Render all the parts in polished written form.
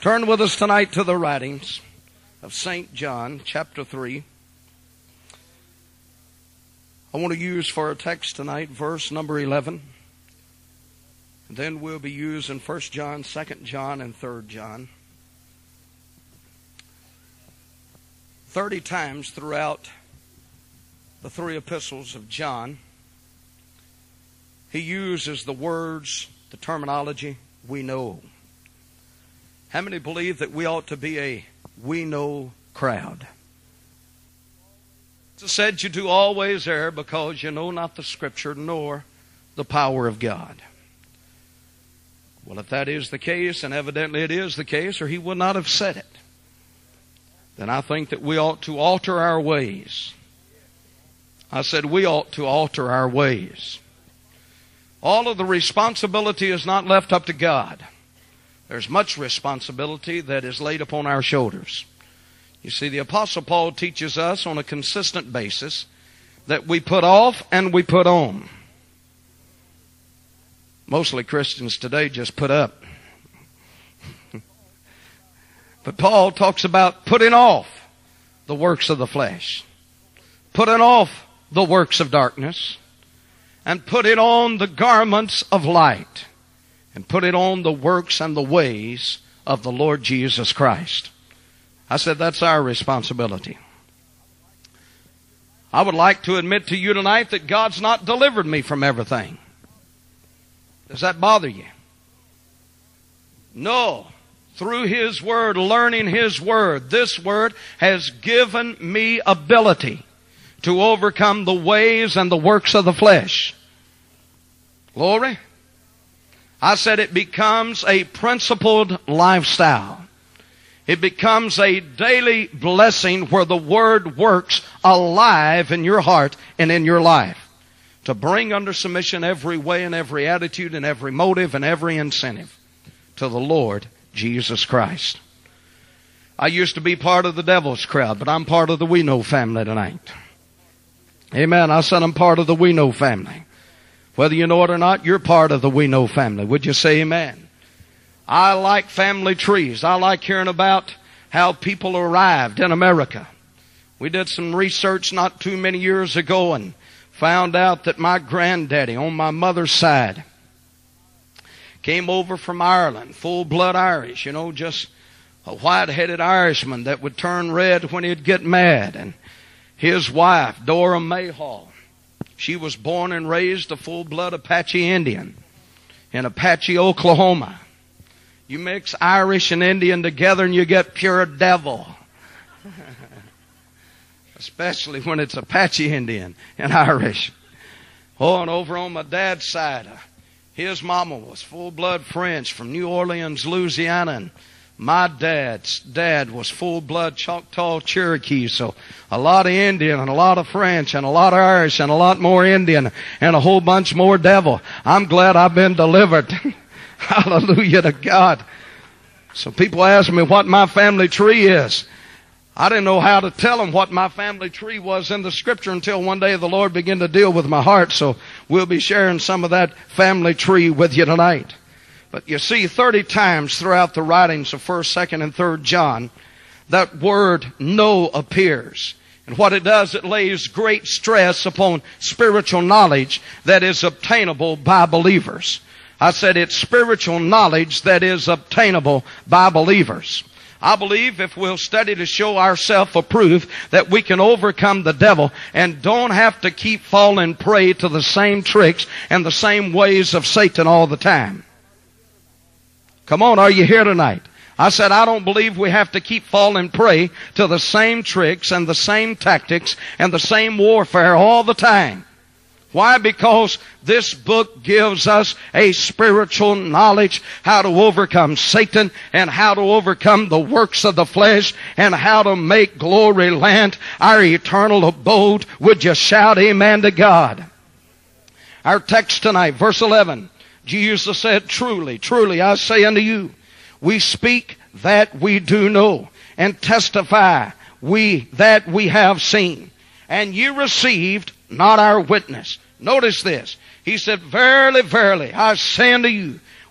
Turn with us tonight to the writings of St. John, chapter 3. I want to use for our text tonight verse number 11. And then we'll be using 1 John, 2 John, and 3 John. 30 times throughout the three epistles of John, he uses the words, the terminology, we know. How many believe that we ought to be a we know crowd? It said you do always err because you know not the Scripture nor the power of God. Well, if that is the case, and evidently it is the case, or he would not have said it, then I think that we ought to alter our ways. I said we ought to alter our ways. All of the responsibility is not left up to God. There's much responsibility that is laid upon our shoulders. You see, the Apostle Paul teaches us on a consistent basis that we put off and we put on. Mostly Christians today just put up. But Paul talks about putting off the works of the flesh, putting off the works of darkness, and putting on the garments of light, and putting on the works and the ways of the Lord Jesus Christ. I said that's our responsibility. I would like to admit to you tonight that God's not delivered me from everything. Does that bother you? No. Through His Word, learning His Word, this Word has given me ability to overcome the ways and the works of the flesh. Glory. I said it becomes a principled lifestyle. It becomes a daily blessing where the Word works alive in your heart and in your life to bring under submission every way and every attitude and every motive and every incentive to the Lord Jesus Christ. I used to be part of the devil's crowd, but I'm part of the We Know family tonight. Amen. I said I'm part of the We Know family. Whether you know it or not, you're part of the We Know family. Would you say amen? I like family trees. I like hearing about how people arrived in America. We did some research not too many years ago and found out that my granddaddy on my mother's side came over from Ireland, full-blood Irish, just a white-headed Irishman that would turn red when he'd get mad. And his wife, Dora Mayhall, she was born and raised a full-blood Apache Indian in Apache, Oklahoma. You mix Irish and Indian together and you get pure devil. Especially when it's Apache Indian and Irish. Oh, and over on my dad's side, his mama was full-blood French from New Orleans, Louisiana, and my dad's dad was full-blood Choctaw Cherokee, so a lot of Indian and a lot of French and a lot of Irish and a lot more Indian and a whole bunch more devil. I'm glad I've been delivered. Hallelujah to God. So people ask me what my family tree is. I didn't know how to tell them what my family tree was in the Scripture until one day the Lord began to deal with my heart. So we'll be sharing some of that family tree with you tonight. But you see, 30 times throughout the writings of 1st, 2nd, and 3rd John, that word know appears. And what it does, it lays great stress upon spiritual knowledge that is obtainable by believers. I said it's spiritual knowledge that is obtainable by believers. I believe if we'll study to show ourselves approved that we can overcome the devil and don't have to keep falling prey to the same tricks and the same ways of Satan all the time. Come on, are you here tonight? I said I don't believe we have to keep falling prey to the same tricks and the same tactics and the same warfare all the time. Why? Because this book gives us a spiritual knowledge how to overcome Satan and how to overcome the works of the flesh and how to make glory land our eternal abode. Would you shout amen to God? Our text tonight, verse 11. Jesus said, truly, truly, I say unto you, we speak that we do know and testify that we have seen. And ye received not our witness. Notice this. He said, verily, verily, I say unto you,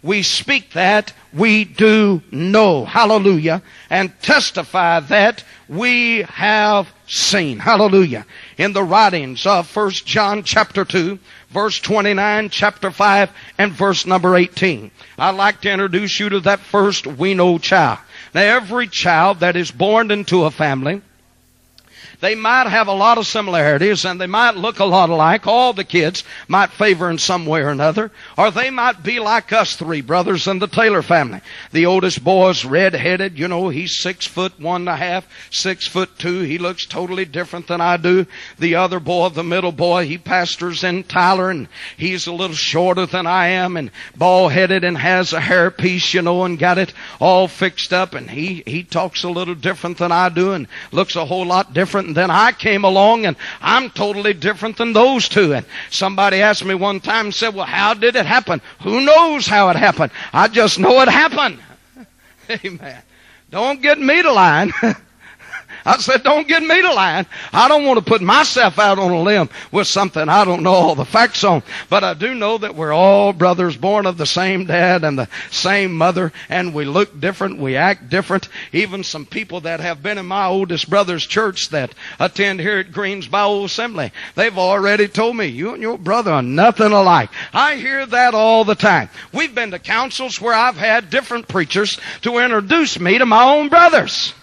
we speak that we do know. Hallelujah. And testify that we have seen. Hallelujah. In the writings of 1 John chapter 2, verse 29, chapter 5, and verse number 18. I'd like to introduce you to that first we know child. Now, every child that is born into a family, they might have a lot of similarities and they might look a lot alike. All the kids might favor in some way or another. Or they might be like us three brothers in the Taylor family. The oldest boy's red-headed. You know, he's 6'1.5", 6'2". He looks totally different than I do. The other boy, the middle boy, he pastors in Tyler and he's a little shorter than I am and bald-headed and has a hairpiece, you know, and got it all fixed up. And he talks a little different than I do and looks a whole lot different. And then I came along and I'm totally different than those two. And somebody asked me one time and said, well, how did it happen? Who knows how it happened? I just know it happened. Amen. Don't get me to lying. I said, don't get me to lying. I don't want to put myself out on a limb with something I don't know all the facts on. But I do know that we're all brothers born of the same dad and the same mother. And we look different. We act different. Even some people that have been in my oldest brother's church that attend here at Greens Bible Assembly, they've already told me, you and your brother are nothing alike. I hear that all the time. We've been to councils where I've had different preachers to introduce me to my own brothers.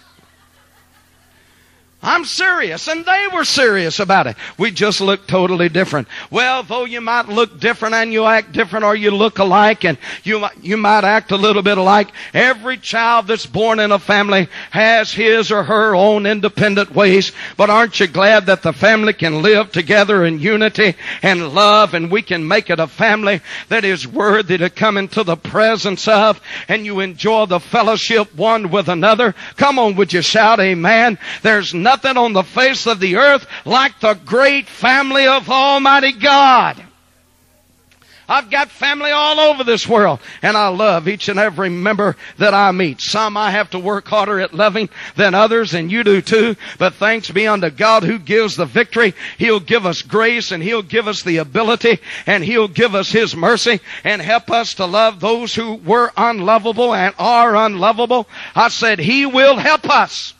I'm serious, and they were serious about it. We just look totally different. Well, though you might look different and you act different, or you look alike and you might act a little bit alike, every child that's born in a family has his or her own independent ways. But aren't you glad that the family can live together in unity and love, and we can make it a family that is worthy to come into the presence of, and you enjoy the fellowship one with another? Come on, would you shout amen? There's nothing on the face of the earth like the great family of Almighty God. I've got family all over this world, and I love each and every member that I meet. Some I have to work harder at loving than others, and you do too. But thanks be unto God who gives the victory. He'll give us grace, and He'll give us the ability, and He'll give us His mercy, and help us to love those who were unlovable and are unlovable. I said He will help us.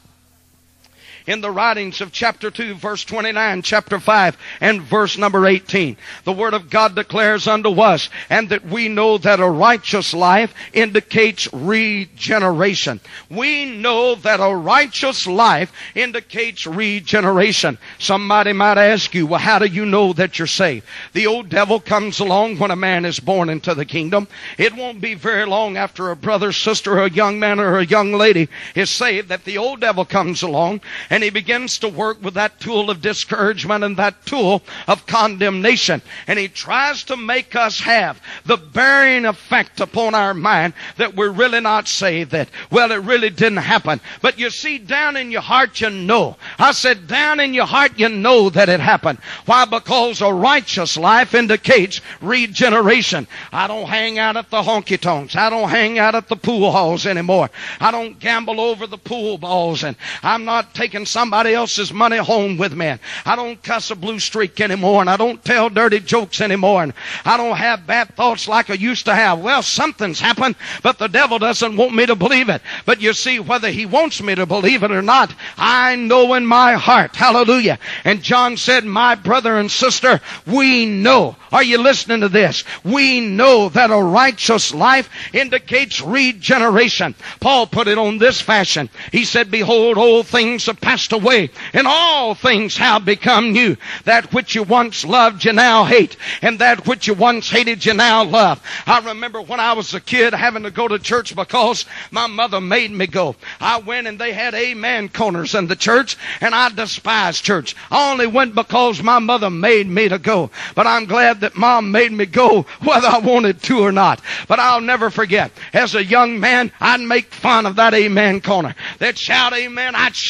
In the writings of chapter 2, verse 29, chapter 5, and verse number 18. The Word of God declares unto us, and that we know that a righteous life indicates regeneration. We know that a righteous life indicates regeneration. Somebody might ask you, well, how do you know that you're saved? The old devil comes along when a man is born into the kingdom. It won't be very long after a brother, sister, or a young man or a young lady is saved that the old devil comes along, and he begins to work with that tool of discouragement and that tool of condemnation. And he tries to make us have the bearing effect upon our mind that we're really not saved, that, well, it really didn't happen. But you see, down in your heart you know. I said, down in your heart you know that it happened. Why? Because a righteous life indicates regeneration. I don't hang out at the honky-tonks. I don't hang out at the pool halls anymore. I don't gamble over the pool balls, and I'm not taking somebody else's money home with me. I don't cuss a blue streak anymore, and I don't tell dirty jokes anymore, and I don't have bad thoughts like I used to have. Well, something's happened, but the devil doesn't want me to believe it. But you see, whether he wants me to believe it or not, I know in my heart. Hallelujah. And John said, my brother and sister, we know. Are you listening to this? We know that a righteous life indicates regeneration. Paul put it on this fashion. He said, behold, old things have passed away, and all things have become new. That which you once loved, you now hate, and that which you once hated, you now love. I remember when I was a kid having to go to church because my mother made me go. I went and they had amen corners in the church, and I despised church. I only went because my mother made me to go. But I'm glad that Mom made me go whether I wanted to or not. But I'll never forget, as a young man, I'd make fun of that amen corner. They'd shout amen, I'd shout amen.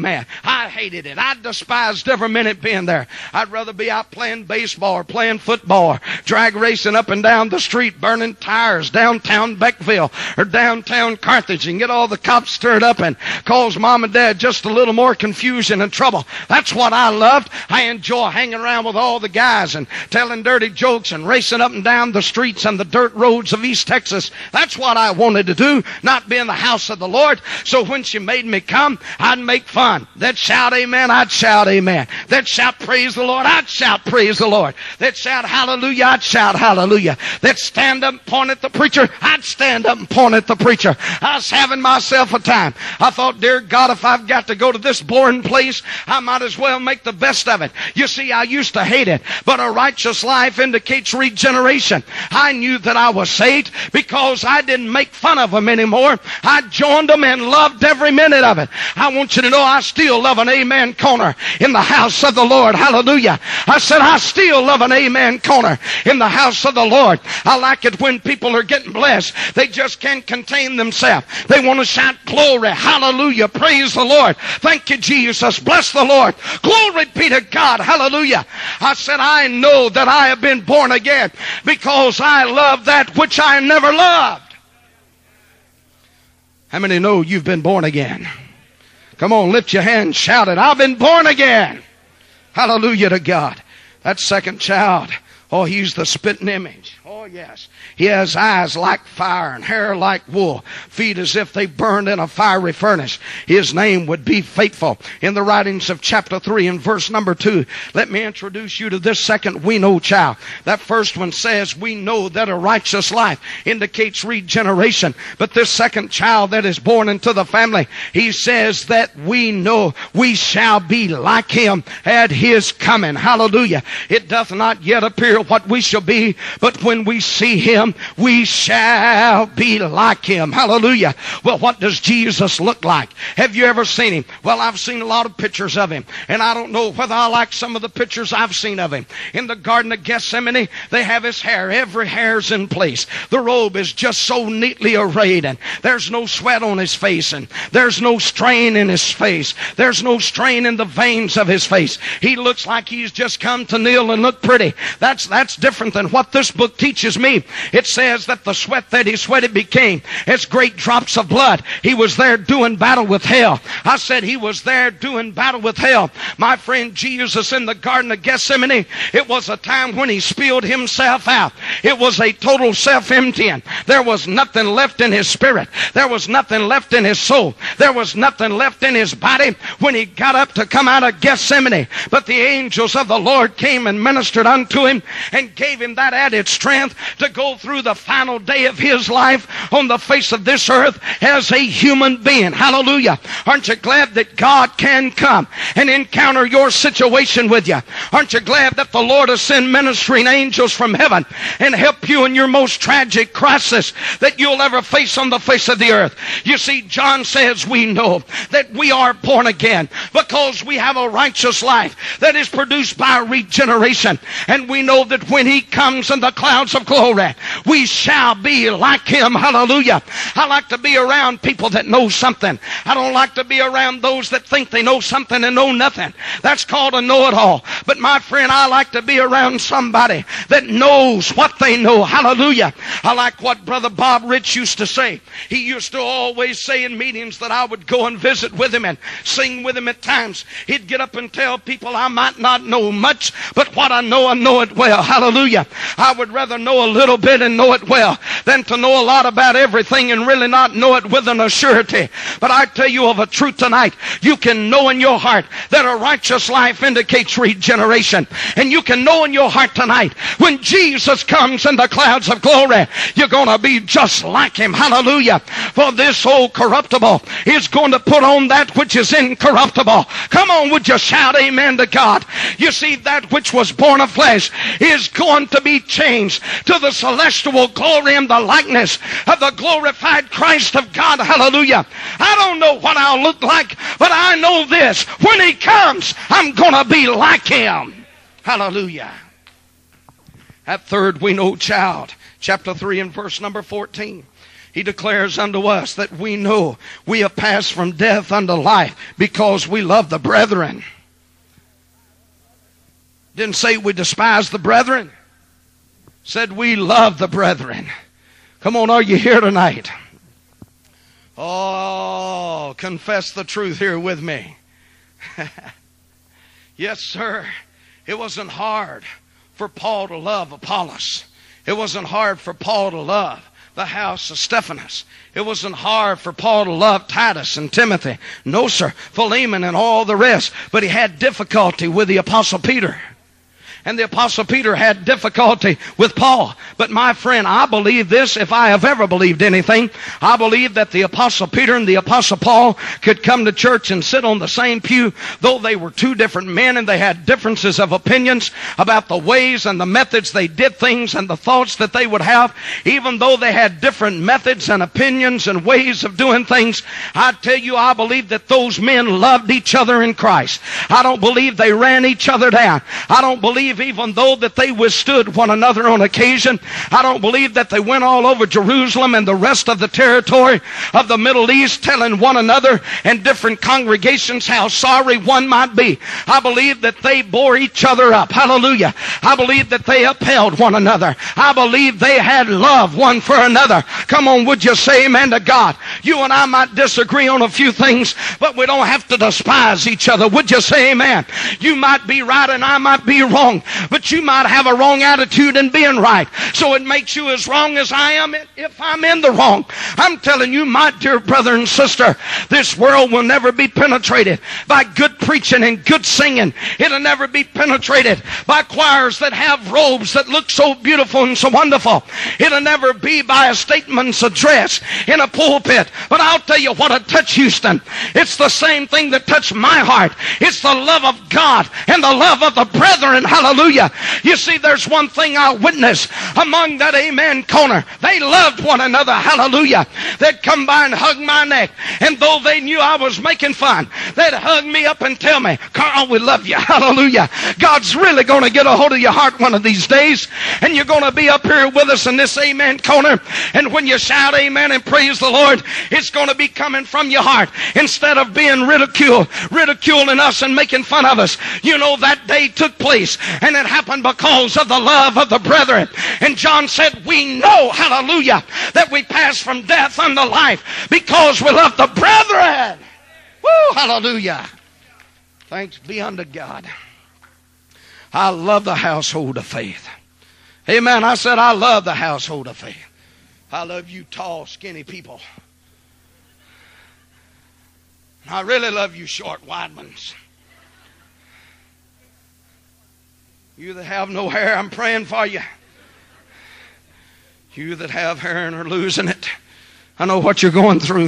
Amen. I hated it. I despised every minute being there. I'd rather be out playing baseball or playing football or drag racing up and down the street, burning tires downtown Beckville or downtown Carthage and get all the cops stirred up and cause mom and dad just a little more confusion and trouble. That's what I loved. I enjoy hanging around with all the guys and telling dirty jokes and racing up and down the streets and the dirt roads of East Texas. That's what I wanted to do, not be in the house of the Lord. So when she made me come, I'd make fun. They'd shout amen, I'd shout amen. They'd shout praise the Lord, I'd shout praise the Lord. They'd shout hallelujah, I'd shout hallelujah. They'd stand up and point at the preacher, I'd stand up and point at the preacher. I was having myself a time. I thought, dear God, if I've got to go to this boring place, I might as well make the best of it. You see, I used to hate it, but a righteous life indicates regeneration. I knew that I was saved because I didn't make fun of them anymore. I joined them and loved every minute of it. I want you to know I still love an amen corner in the house of the Lord. Hallelujah. I said I still love an amen corner in the house of the Lord. I like it when people are getting blessed. They just can't contain themselves. They want to shout glory, hallelujah, praise the Lord. Thank you, Jesus. Bless the Lord. Glory be to God. Hallelujah. I said I know that I have been born again because I love that which I never loved. How many know you've been born again? Come on, lift your hand, shout it. I've been born again. Hallelujah to God. That second child, oh, he's the spitting image. Oh, yes. He has eyes like fire and hair like wool, feet as if they burned in a fiery furnace. His name would be Faithful. In the writings of chapter 3 and verse number 2, let me introduce you to this second we know child. That first one says we know that a righteous life indicates regeneration. But this second child that is born into the family, he says that we know we shall be like him at his coming. Hallelujah. It doth not yet appear what we shall be, but when we see him, we shall be like him. Hallelujah. Well, what does Jesus look like? Have you ever seen him? Well, I've seen a lot of pictures of him, and I don't know whether I like some of the pictures I've seen of him. In the Garden of Gethsemane, they have his hair. Every hair's in place. The robe is just so neatly arrayed, and there's no sweat on his face, and there's no strain in his face. There's no strain in the veins of his face. He looks like he's just come to kneel and look pretty. That's different than what this book teaches me. It says that the sweat that he sweated became as great drops of blood. He was there doing battle with hell. I said he was there doing battle with hell. My friend Jesus in the Garden of Gethsemane, it was a time when he spilled himself out. It was a total self-emptying. There was nothing left in his spirit. There was nothing left in his soul. There was nothing left in his body when he got up to come out of Gethsemane. But the angels of the Lord came and ministered unto him and gave him that added strength to go through the final day of his life on the face of this earth as a human being. Hallelujah. Aren't you glad that God can come and encounter your situation with you? Aren't you glad that the Lord has sent ministering angels from heaven and help you in your most tragic crisis that you'll ever face on the face of the earth? You see, John says we know that we are born again because we have a righteous life that is produced by regeneration. And we know that when he comes in the clouds of glory, we shall be like him. Hallelujah. I like to be around people that know something. I don't like to be around those that think they know something and know nothing. That's called a know-it-all. But my friend, I like to be around somebody that knows what they know. Hallelujah. I like what Brother Bob Rich used to say. He used to always say in meetings that I would go and visit with him and sing with him at times. He'd get up and tell people I might not know much, but what I know it well. Hallelujah. I would rather know a little bit and know it well than to know a lot about everything and really not know it with an assurity. But I tell you of a truth tonight. You can know in your heart that a righteous life indicates regeneration. And you can know in your heart tonight when Jesus comes in the clouds of glory, you're going to be just like him. Hallelujah. For this old corruptible is going to put on that which is incorruptible. Come on, would you shout amen to God? You see, that which was born of flesh is going to be changed to the celestial glory and the likeness of the glorified Christ of God. Hallelujah. I don't know what I'll look like, but I know this. When he comes, I'm going to be like him. Hallelujah. That third we know child, chapter 3 and verse number 14. He declares unto us that we know we have passed from death unto life because we love the brethren. Didn't say we despise the brethren. Said we love the brethren. Come on, are you here tonight? Oh, confess the truth here with me. Yes, sir. It wasn't hard for Paul to love Apollos. It wasn't hard for Paul to love the house of Stephanas. It wasn't hard for Paul to love Titus and Timothy. No, sir. Philemon and all the rest. But he had difficulty with the Apostle Peter. And the Apostle Peter had difficulty with Paul. But my friend, I believe this, if I have ever believed anything. I believe that the Apostle Peter and the Apostle Paul could come to church and sit on the same pew, though they were two different men and they had differences of opinions about the ways and the methods they did things and the thoughts that they would have. Even though they had different methods and opinions and ways of doing things, I tell you, I believe that those men loved each other in Christ. I don't believe they ran each other down. I don't believe even though that they withstood one another on occasion. I don't believe that they went all over Jerusalem and the rest of the territory of the Middle East telling one another and different congregations how sorry one might be. I believe that they bore each other up. Hallelujah. I believe that they upheld one another. I believe they had love one for another. Come on, would you say amen to God? You and I might disagree on a few things, but we don't have to despise each other. Would you say amen? You might be right and I might be wrong, but you might have a wrong attitude in being right. So it makes you as wrong as I am if I'm in the wrong. I'm telling you, my dear brother and sister, this world will never be penetrated by good preaching and good singing. It'll never be penetrated by choirs that have robes that look so beautiful and so wonderful. It'll never be by a statement's address in a pulpit. But I'll tell you what will touch Houston. It's the same thing that touched my heart. It's the love of God and the love of the brethren. Hallelujah. You see, there's one thing I witnessed among that amen corner. They loved one another. Hallelujah. They'd come by and hug my neck. And though they knew I was making fun, they'd hug me up and tell me, Carl, we love you. Hallelujah. God's really going to get a hold of your heart one of these days. And you're going to be up here with us in this amen corner. And when you shout amen and praise the Lord, it's going to be coming from your heart. Instead of being ridiculing us and making fun of us. You know, that day took place. And it happened because of the love of the brethren. And John said, we know, hallelujah, that we pass from death unto life because we love the brethren. Woo, hallelujah. Thanks be unto God. I love the household of faith. Amen. I said, I love the household of faith. I love you tall, skinny people. I really love you short, wide ones. You that have no hair, I'm praying for you. You that have hair and are losing it, I know what you're going through.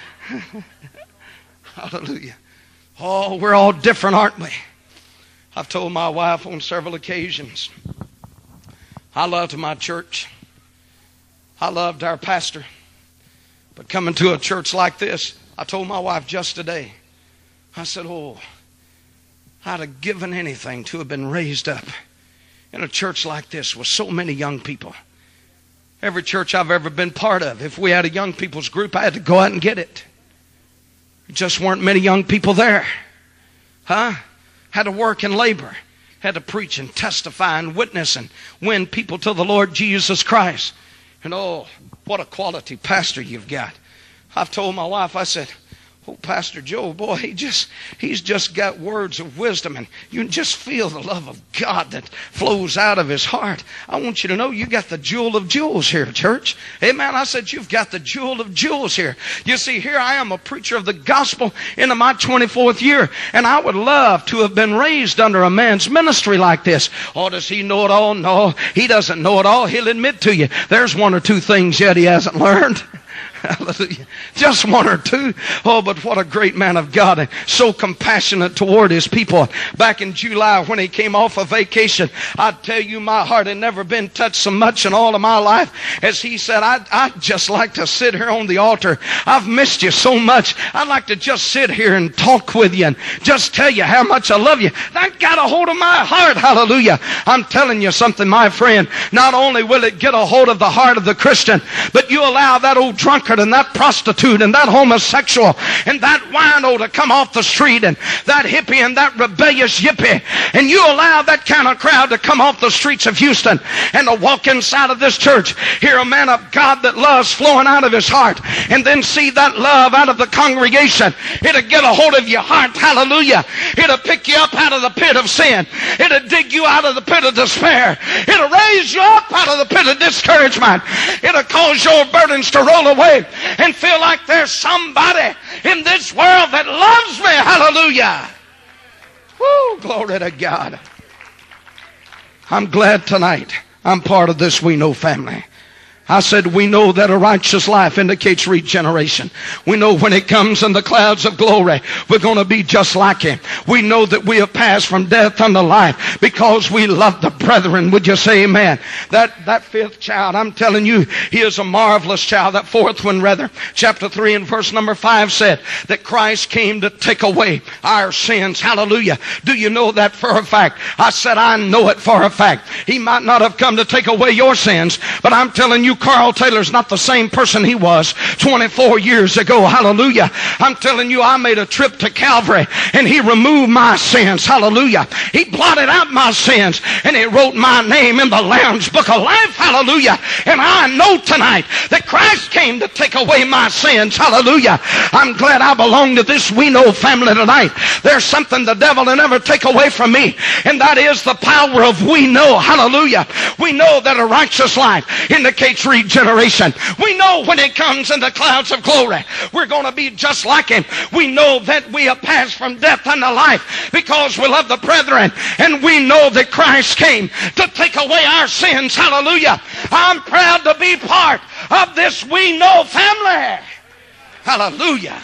Hallelujah. Oh, we're all different, aren't we? I've told my wife on several occasions, I loved my church. I loved our pastor. But coming to a church like this, I told my wife just today, I said, oh, I'd have given anything to have been raised up in a church like this with so many young people. Every church I've ever been part of, if we had a young people's group, I had to go out and get it. There just weren't many young people there. Had to work and labor. Had to preach and testify and witness and win people to the Lord Jesus Christ. And oh, what a quality pastor you've got. I've told my wife, I said, oh, Pastor Joe, boy, he's just got words of wisdom, and you can just feel the love of God that flows out of his heart. I want you to know you got the jewel of jewels here, church. Amen. I said, you've got the jewel of jewels here. You see, here I am, a preacher of the gospel into my 24th year, and I would love to have been raised under a man's ministry like this. Oh, does he know it all? No, he doesn't know it all. He'll admit to you, there's one or two things yet he hasn't learned. Hallelujah. Just one or two. Oh, but what a great man of God, and so compassionate toward his people. Back in July when he came off of vacation, I tell you, my heart had never been touched so much in all of my life as he said, I'd just like to sit here on the altar. I've missed you so much. I'd like to just sit here and talk with you and just tell you how much I love you. That got a hold of my heart. Hallelujah. I'm telling you something, my friend. Not only will it get a hold of the heart of the Christian, but you allow that old drunkard and that prostitute and that homosexual and that wino to come off the street, and that hippie and that rebellious yippie, and you allow that kind of crowd to come off the streets of Houston and to walk inside of this church, hear a man of God that loves flowing out of his heart, and then see that love out of the congregation. It'll get a hold of your heart. Hallelujah. It'll pick you up out of the pit of sin. It'll dig you out of the pit of despair. It'll raise you up out of the pit of discouragement. It'll cause your burdens to roll away and feel like there's somebody in this world that loves me. Hallelujah. Woo, glory to God. I'm glad tonight I'm part of this We Know family. I said, we know that a righteous life indicates regeneration. We know when it comes in the clouds of glory, we're going to be just like him. We know that we have passed from death unto life because we love the brethren. Would you say amen? That fifth child, I'm telling you, he is a marvelous child. That fourth one, rather, chapter 3 and verse number 5 said that Christ came to take away our sins. Hallelujah. Do you know that for a fact? I said, I know it for a fact. He might not have come to take away your sins, but I'm telling you, Carl Taylor's not the same person he was 24 years ago. Hallelujah. I'm telling you, I made a trip to Calvary and he removed my sins. Hallelujah. He blotted out my sins and he wrote my name in the Lamb's Book of Life. Hallelujah. And I know tonight that Christ came to take away my sins. Hallelujah. I'm glad I belong to this We Know family tonight. There's something the devil will never take away from me, and that is the power of we know. Hallelujah. We know that a righteous life indicates regeneration. We know when it comes in the clouds of glory, we're going to be just like him. We know that we have passed from death unto life because we love the brethren, and we know that Christ came to take away our sins. Hallelujah. I'm proud to be part of this We Know family. Hallelujah.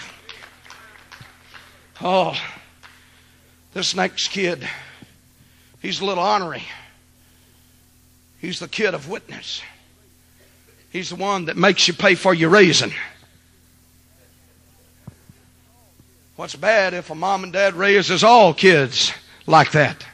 Oh, this next kid, he's a little ornery. He's the kid of witness. He's the one that makes you pay for your raising. What's bad if a mom and dad raises all kids like that?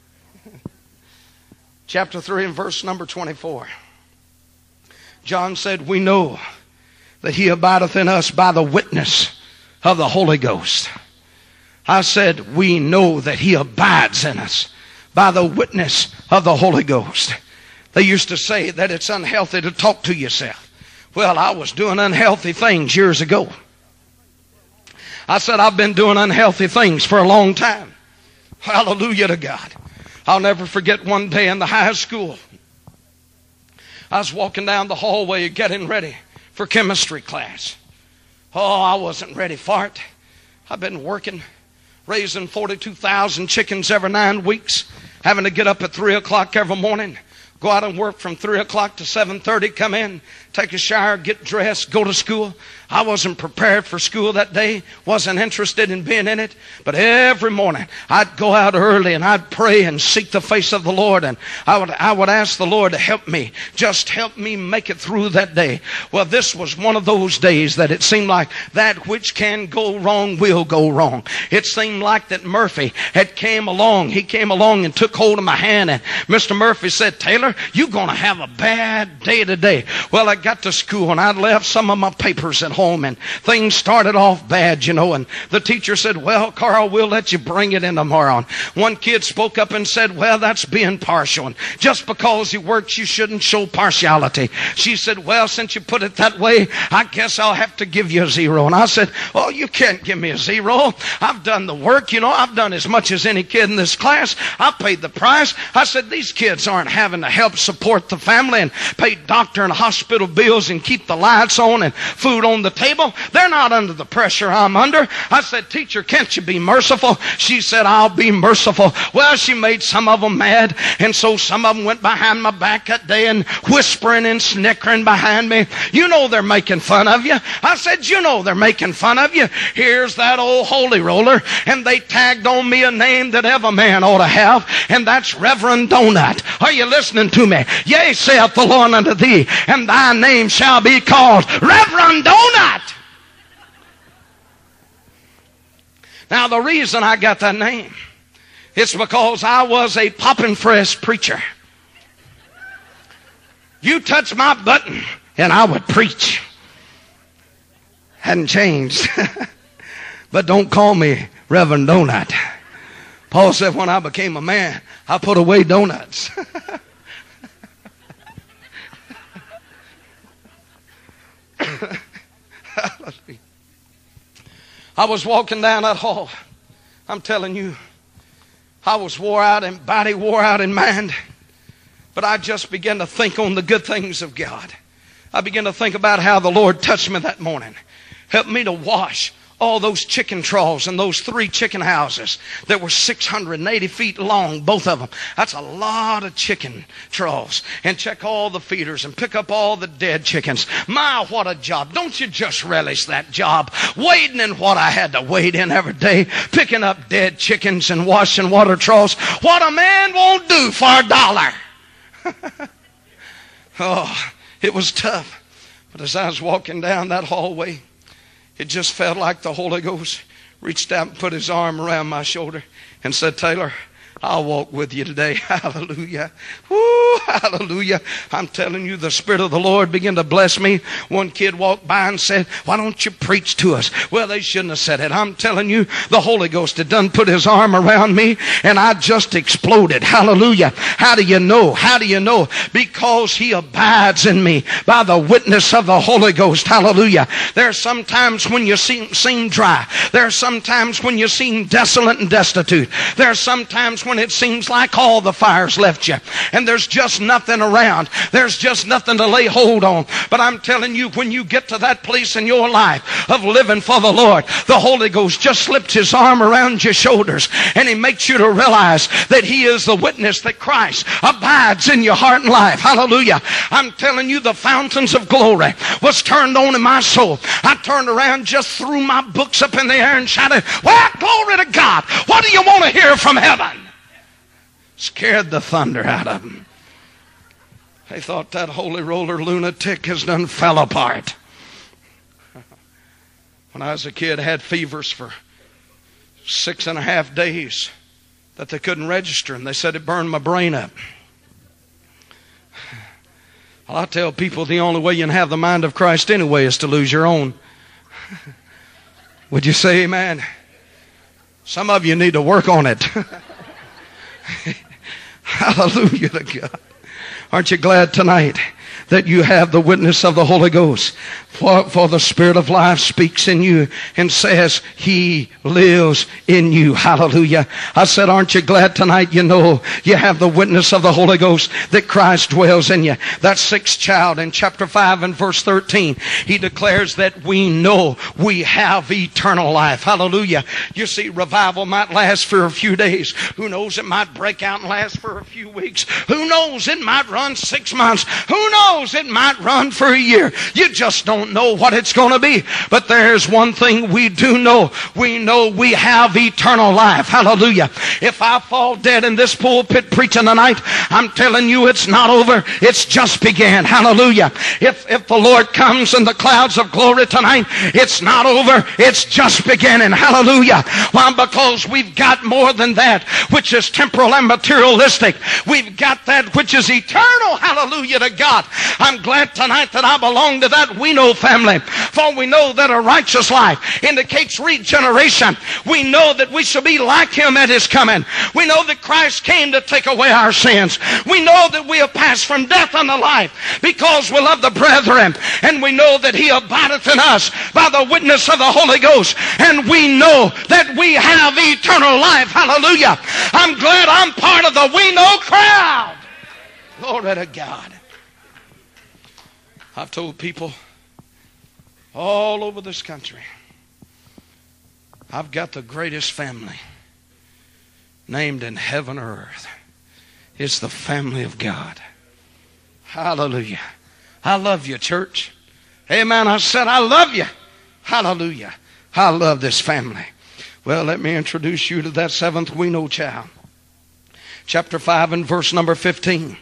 Chapter 3 and verse number 24. John said, we know that he abideth in us by the witness of the Holy Ghost. I said, we know that he abides in us by the witness of the Holy Ghost. They used to say that it's unhealthy to talk to yourself. Well, I was doing unhealthy things years ago. I said, I've been doing unhealthy things for a long time. Hallelujah to God. I'll never forget one day in the high school. I was walking down the hallway getting ready for chemistry class. Oh, I wasn't ready for it. I've been working, raising 42,000 chickens every 9 weeks, having to get up at 3 o'clock every morning. Go out and work from 3 o'clock to 7:30, come in, take a shower, get dressed, go to school. I wasn't prepared for school that day, wasn't interested in being in it. But every morning I'd go out early and I'd pray and seek the face of the Lord. And I would ask the Lord to help me, just help me make it through that day. Well, this was one of those days that it seemed like that which can go wrong will go wrong. It seemed like that Murphy had came along. He came along and took hold of my hand, and Mr. Murphy said, Taylor, you're going to have a bad day today. Well, I got to school and I'd left some of my papers at home, and things started off bad, you know, and the teacher said, well, Carl, we'll let you bring it in tomorrow. And one kid spoke up and said, well, that's being partial, and just because you worked, you shouldn't show partiality. She said, well, since you put it that way, I guess I'll have to give you a 0. And I said, oh, you can't give me a 0. I've done the work, you know, I've done as much as any kid in this class. I paid the price. I said, these kids aren't having to help support the family and pay doctor and hospital bills and keep the lights on and food on the table. They're not under the pressure I'm under. I said, teacher, can't you be merciful? She said, I'll be merciful. Well, she made some of them mad, and so some of them went behind my back that day and whispering and snickering behind me. You know they're making fun of you. I said, you know they're making fun of you. Here's that old holy roller, and they tagged on me a name that every man ought to have, and that's Reverend Donut. Are you listening to me? Yea, saith the Lord unto thee, and thy name shall be called Reverend Donut. Now, the reason I got that name It's because I was a poppin' fresh preacher. You touch my button and I would preach. Hadn't changed. But don't call me Reverend Donut. Paul said when I became a man, I put away donuts. I was walking down that hall. I'm telling you, I was wore out in body, wore out in mind. But I just began to think on the good things of God. I began to think about how the Lord touched me that morning. Helped me to wash all those chicken troughs and those 3 chicken houses that were 680 feet long, both of them. That's a lot of chicken troughs. And check all the feeders and pick up all the dead chickens. My, what a job. Don't you just relish that job? Wading in what I had to wade in every day. Picking up dead chickens and washing water troughs. What a man won't do for $1. Oh, it was tough. But as I was walking down that hallway, it just felt like the Holy Ghost reached out and put his arm around my shoulder and said, Taylor, I'll walk with you today. Hallelujah. Woo, hallelujah. I'm telling you, the Spirit of the Lord began to bless me. One kid walked by and said, why don't you preach to us? Well, they shouldn't have said it. I'm telling you, the Holy Ghost had done put his arm around me and I just exploded. Hallelujah. How do you know? How do you know? Because he abides in me by the witness of the Holy Ghost. Hallelujah. There are some times when you seem dry. There are some times when you seem desolate and destitute. There are some times when it seems like all the fire's left you and there's just nothing around. There's just nothing to lay hold on. But I'm telling you, when you get to that place in your life of living for the Lord, the Holy Ghost just slips his arm around your shoulders and he makes you to realize that he is the witness that Christ abides in your heart and life. Hallelujah. I'm telling you, the fountains of glory was turned on in my soul. I turned around, just threw my books up in the air and shouted, well, glory to God. What do you want to hear from heaven? Scared the thunder out of them. They thought that holy roller lunatic has done fell apart. When I was a kid, I had fevers for 6.5 days that they couldn't register, and they said it burned my brain up. Well, I tell people the only way you can have the mind of Christ anyway is to lose your own. Would you say amen? Some of you need to work on it. Hallelujah to God. Aren't you glad tonight that you have the witness of the Holy Ghost? For the Spirit of life speaks in you and says he lives in you. Hallelujah. I said, aren't you glad tonight you know you have the witness of the Holy Ghost, that Christ dwells in you? That 6th child in chapter 5 and verse 13, he declares that we know we have eternal life. Hallelujah. You see, revival might last for a few days. Who knows, it might break out and last for a few weeks. Who knows, it might run 6 months. Who knows, it might run for a year. You just don't know what it's going to be. But there's one thing we do know. We know we have eternal life. Hallelujah. If I fall dead in this pulpit preaching tonight, I'm telling you it's not over. It's just began. Hallelujah. If the Lord comes in the clouds of glory tonight, it's not over. It's just beginning. Hallelujah. Why? Because we've got more than that which is temporal and materialistic. We've got that which is eternal. Hallelujah to God. I'm glad tonight that I belong to that we know family. For we know that a righteous life indicates regeneration. We know that we shall be like him at his coming. We know that Christ came to take away our sins. We know that we have passed from death unto life because we love the brethren. And we know that he abideth in us by the witness of the Holy Ghost. And we know that we have eternal life. Hallelujah. I'm glad I'm part of the we know crowd. Glory to God. I've told people all over this country, I've got the greatest family named in heaven or earth. It's the family of God. Hallelujah. I love you, church. Amen. I said, I love you. Hallelujah. I love this family. Well, let me introduce you to that 7th we know child. Chapter 5 and verse number 15.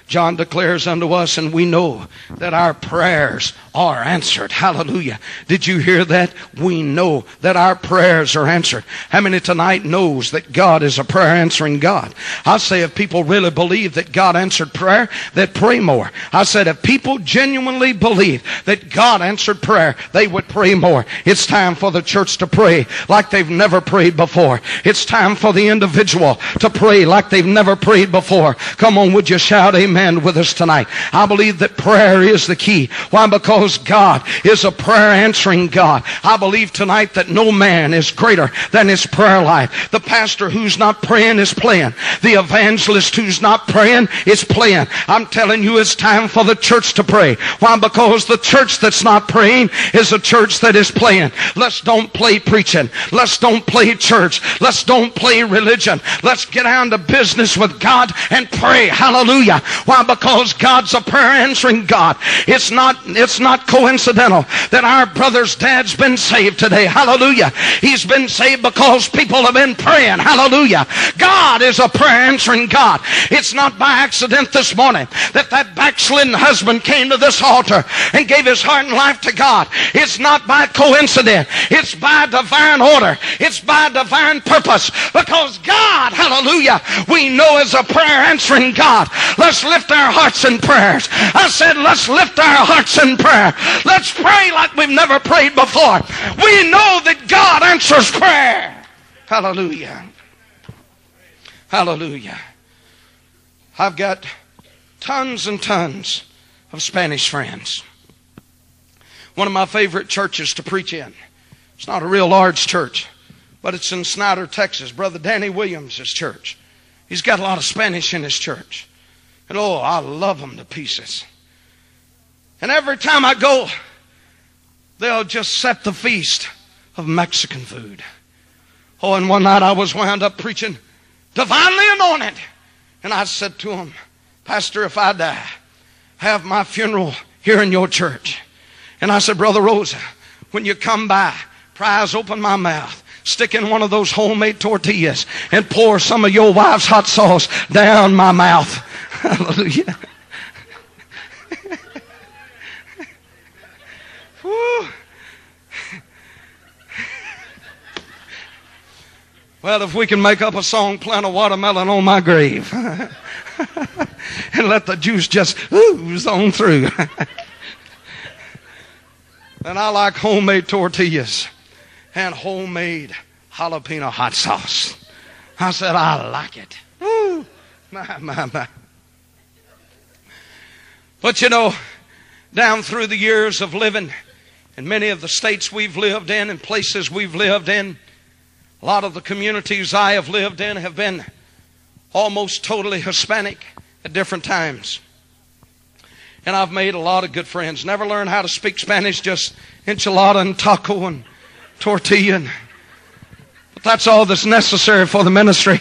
John declares unto us, and we know that our prayers are answered. Hallelujah. Did you hear that? We know that our prayers are answered. How many tonight knows that God is a prayer answering God? I say if people really believe that God answered prayer, they'd pray more. I said if people genuinely believe that God answered prayer, they would pray more. It's time for the church to pray like they've never prayed before. It's time for the individual to pray like they've never prayed before. Come on, would you shout amen with us tonight? I believe that prayer is the key. Why? Because God is a prayer answering God. I believe tonight that no man is greater than his prayer life. The pastor who's not praying is playing. The evangelist who's not praying is playing. I'm telling you, it's time for the church to pray. Why? Because the church that's not praying is a church that is playing. Let's don't play preaching. Let's don't play church. Let's don't play religion. Let's get down to business with God and pray. Hallelujah. Why? Because God's a prayer answering God. It's not coincidental that our brother's dad's been saved today. Hallelujah. He's been saved because people have been praying. Hallelujah. God is a prayer answering God. It's not by accident this morning that backslidden husband came to this altar and gave his heart and life to God. It's not by coincidence. It's by divine order. It's by divine purpose. Because God, hallelujah, we know is a prayer answering God. Let's lift our hearts in prayers. I said let's lift our hearts in prayer. Let's pray like we've never prayed before. We know that God answers prayer. Hallelujah. Hallelujah. I've got tons and tons of Spanish friends. One of my favorite churches to preach in. It's not a real large church, but it's in Snyder, Texas. Brother Danny Williams' church. He's got a lot of Spanish in his church. And oh, I love them to pieces. And every time I go, they'll just set the feast of Mexican food. Oh, and one night I was wound up preaching divinely anointed. And I said to him, Pastor, if I die, have my funeral here in your church. And I said, Brother Rosa, when you come by, prise open my mouth, stick in one of those homemade tortillas, and pour some of your wife's hot sauce down my mouth. Hallelujah. Woo. Well, if we can make up a song, plant a watermelon on my grave. And let the juice just ooze on through. And I like homemade tortillas and homemade jalapeno hot sauce. I said, I like it. Ooh, my. But you know, down through the years of living in many of the states we've lived in and places we've lived in, a lot of the communities I have lived in have been almost totally Hispanic at different times. And I've made a lot of good friends. Never learned how to speak Spanish, just enchilada and taco and tortilla. But that's all that's necessary for the ministry.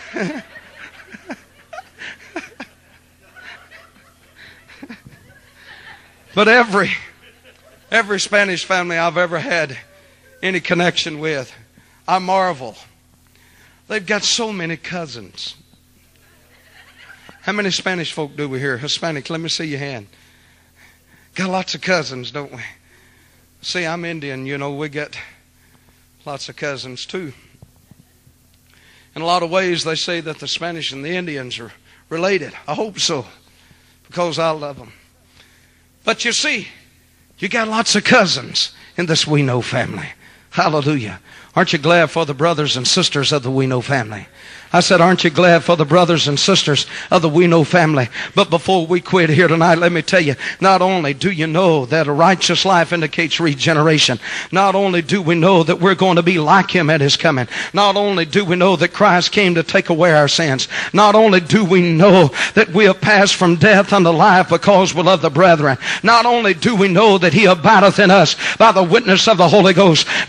But every Spanish family I've ever had any connection with, I marvel. They've got so many cousins. How many Spanish folk do we here? Hispanic, let me see your hand. Got lots of cousins, don't we? See, I'm Indian, you know, we get lots of cousins too. In a lot of ways, they say that the Spanish and the Indians are related. I hope so, because I love them. But you see, you got lots of cousins in this We Know family. Hallelujah. Aren't you glad for the brothers and sisters of the We Know family? I said, aren't you glad for the brothers and sisters of the We Know family? But before we quit here tonight, let me tell you, not only do you know that a righteous life indicates regeneration, not only do we know that we're going to be like Him at His coming, not only do we know that Christ came to take away our sins, not only do we know that we have passed from death unto life because we love the brethren, not only do we know that He abideth in us by the witness of the Holy Ghost, not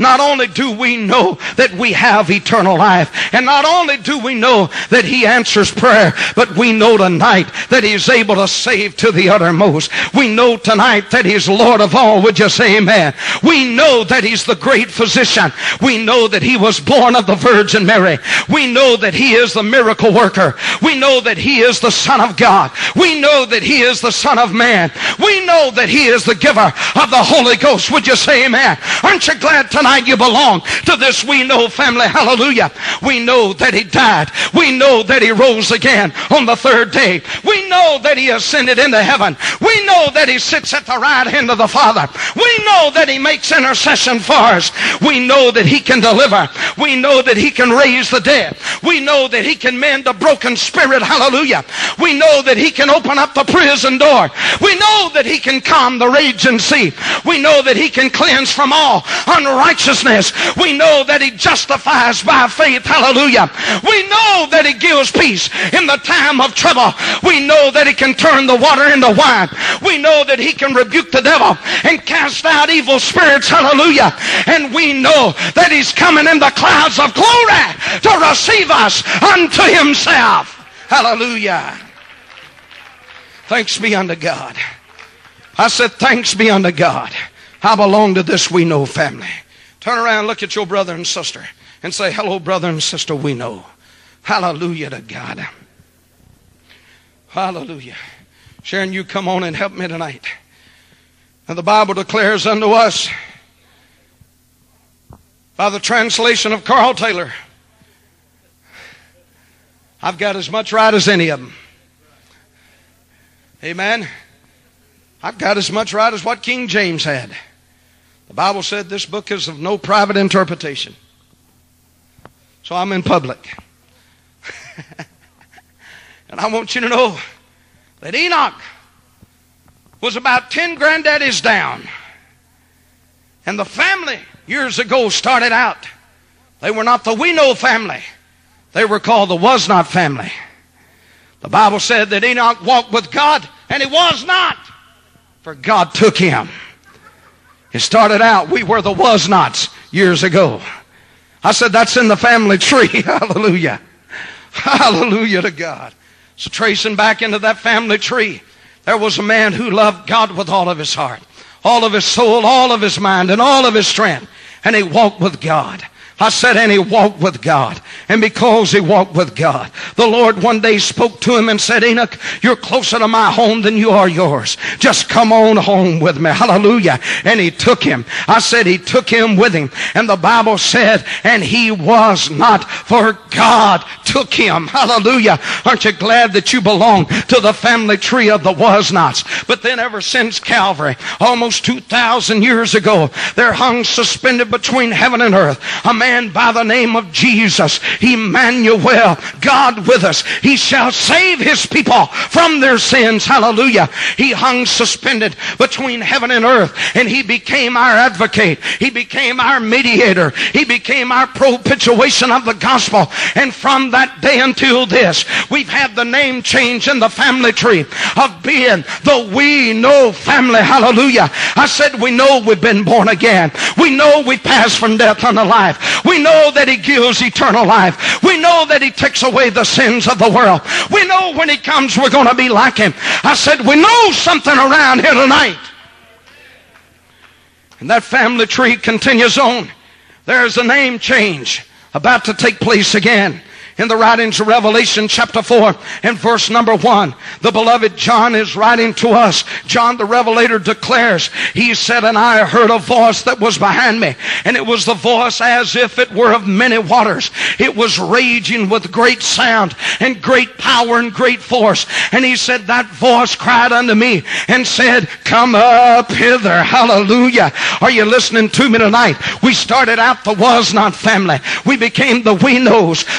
not only do we know that we have eternal life, and not only do we know that He answers prayer, but we know tonight that He's able to save to the uttermost. We know tonight that He's Lord of all. Would you say amen? We know that He's the great physician. We know that He was born of the Virgin Mary. We know that He is the miracle worker. We know that He is the Son of God. We know that He is the Son of Man. We know that He is the giver of the Holy Ghost. Would you say amen? Aren't you glad tonight you belong to this we know family? Hallelujah. We know that He died. We know that He rose again on the third day. We know that He ascended into heaven. We know that He sits at the right hand of the Father. We know that He makes intercession for us. We know that He can deliver. We know that He can raise the dead. We know that He can mend a broken spirit. Hallelujah. We know that He can open up the prison door. We know that He can calm the raging sea. We know that He can cleanse from all unrighteousness. We know that He justifies by faith. Hallelujah. We know that He gives peace in the time of trouble. We know that He can turn the water into wine. We know that He can rebuke the devil and cast out evil spirits. Hallelujah. And we know that He's coming in the clouds of glory to receive us unto Himself. Hallelujah. Thanks be unto God. I said, thanks be unto God. I belong to this we know family. Turn around, look at your brother and sister, and say, hello, brother and sister, we know. Hallelujah to God. Hallelujah. Sharon, you come on and help me tonight. And the Bible declares unto us, by the translation of Carl Taylor, I've got as much right as any of them. Amen. I've got as much right as what King James had. The Bible said this book is of no private interpretation. So I'm in public. And I want you to know that Enoch was about 10 granddaddies down. And the family years ago started out. They were not the we know family. They were called the was not family. The Bible said that Enoch walked with God, and he was not, for God took him. It started out, we were the was nots years ago. I said, that's in the family tree. Hallelujah. Hallelujah to God. So tracing back into that family tree, there was a man who loved God with all of his heart, all of his soul, all of his mind, and all of his strength. And he walked with God. I said, and he walked with God. And because he walked with God, the Lord one day spoke to him and said, Enoch, you're closer to my home than you are yours. Just come on home with me. Hallelujah. And he took him. I said, he took him with him. And the Bible said, and he was not, for God took him. Hallelujah. Aren't you glad that you belong to the family tree of the was-nots? But then ever since Calvary, almost 2,000 years ago, there hung suspended between heaven and earth a man by the name of Jesus, Emmanuel, God with us. He shall save his people from their sins. Hallelujah. He hung suspended between heaven and earth, and he became our advocate. He became our mediator. He became our propitiation of the gospel. And from that day until this, we've had the name change in the family tree of being the we know family. Hallelujah. I said, we know we've been born again. We know we passed from death unto life. We know that he gives eternal life. We know that he takes away the sins of the world. We know when he comes we're going to be like him. I said, we know something around here tonight. And that family tree continues on. There's a name change about to take place again. In the writings of Revelation chapter 4 and verse number 1, the beloved John is writing to us. John the Revelator declares, he said, and I heard a voice that was behind me, and it was the voice as if it were of many waters. It was raging with great sound and great power and great force. And he said, that voice cried unto me and said, come up hither. Hallelujah. Are you listening to me tonight? We started out the was not family. We became the we knows. But I believe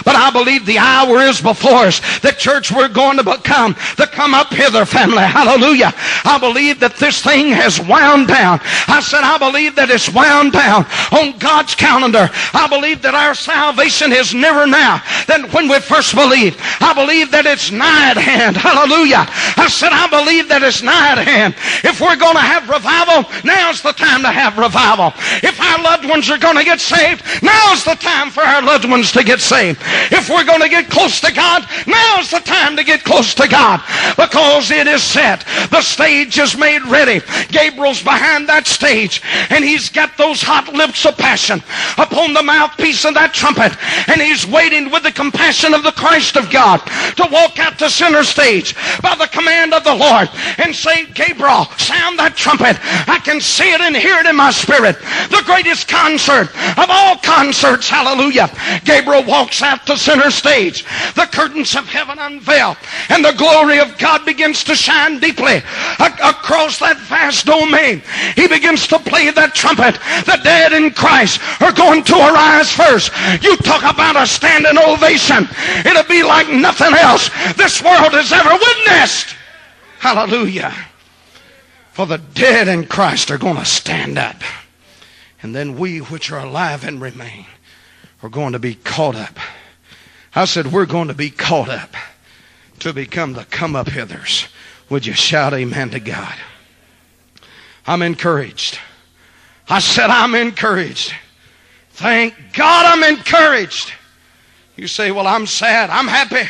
believe the hour is before us. The church, we're going to become the Come Up Hither family. Hallelujah. I believe that this thing has wound down. I said, I believe that it's wound down on God's calendar. I believe that our salvation is nearer now than when we first believed. I believe that it's nigh at hand. Hallelujah. I said, I believe that it's nigh at hand. If we're going to have revival, now's the time to have revival. If our loved ones are going to get saved, now's the time for our loved ones to get saved. If we're going to get close to God, now's the time to get close to God. Because it is set. The stage is made ready. Gabriel's behind that stage, and he's got those hot lips of passion upon the mouthpiece of that trumpet, and he's waiting with the compassion of the Christ of God to walk out to center stage by the command of the Lord and say, Gabriel, sound that trumpet. I can see it and hear it in my spirit. The greatest concert of all concerts. Hallelujah. Gabriel walks out to center stage. The curtains of heaven unveil, and the glory of God begins to shine deeply across that vast domain. He begins to play that trumpet. The dead in Christ are going to arise first. You talk about a standing ovation. It'll be like nothing else this world has ever witnessed. Hallelujah. For the dead in Christ are going to stand up. And then we which are alive and remain are going to be caught up. I said, we're going to be caught up to become the come up hithers. Would you shout amen to God? I'm encouraged. I said, I'm encouraged. Thank God I'm encouraged. You say, well, I'm sad. I'm happy.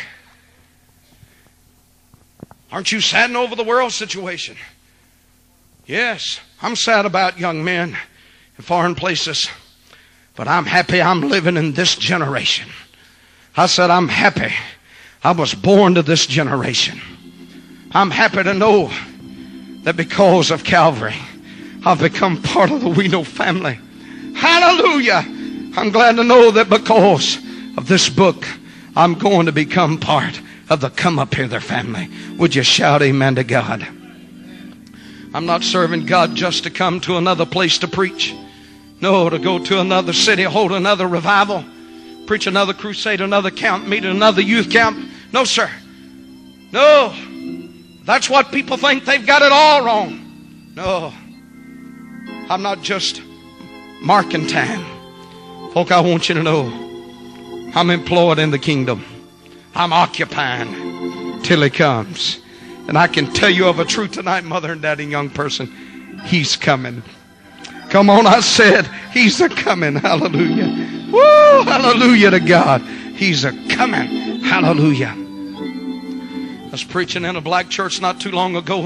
Aren't you saddened over the world situation? Yes, I'm sad about young men in foreign places. But I'm happy I'm living in this generation. I said, I'm happy I was born to this generation. I'm happy to know that because of Calvary, I've become part of the We Know family. Hallelujah. I'm glad to know that because of this book, I'm going to become part of the Come Up Hither family. Would you shout amen to God? I'm not serving God just to come to another place to preach. No, to go to another city, hold another revival, preach another crusade, another camp meeting, another youth camp. No, sir. No. That's what people think. They've got it all wrong. No. I'm not just marking time. Folk, I want you to know I'm employed in the kingdom. I'm occupying till He comes. And I can tell you of a truth tonight, mother and daddy, young person, He's coming. Come on, I said, He's a coming. Hallelujah. Woo, hallelujah to God. He's a coming. Hallelujah. I was preaching in a black church not too long ago.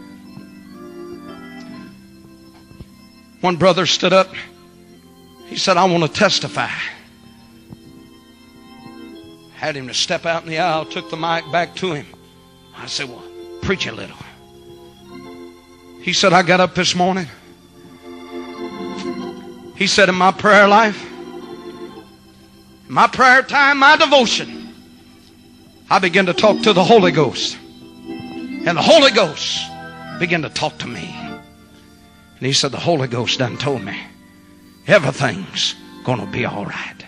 One brother stood up. He said, I want to testify. Had him to step out in the aisle, took the mic back to him. I said, well, preach a little. He said, I got up this morning. He said, in my prayer life, my prayer time, my devotion, I began to talk to the Holy Ghost. And the Holy Ghost began to talk to me. And he said, the Holy Ghost done told me everything's going to be all right.